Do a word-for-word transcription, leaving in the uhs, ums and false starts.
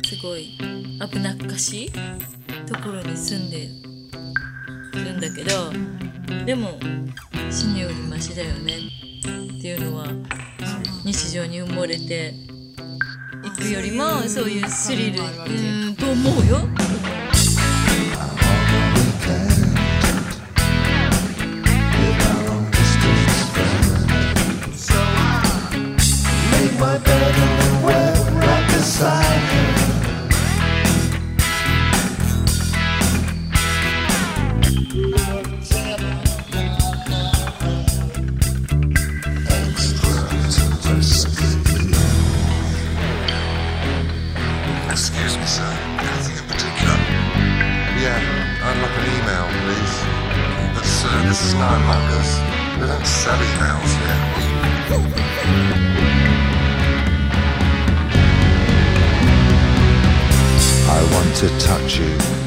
すごい危なっかしいところに住んでるんだけど、でも死ぬよりマシだよねっていうのは日常に埋もれていくよりもそういうスリルうんと思うよ。 My bed in the web right beside me. Excuse me, sir. Anything in particular? Yeah, I'd like an email, please. But sir, this is Ninemongers. We don't sell emails here. I want to touch you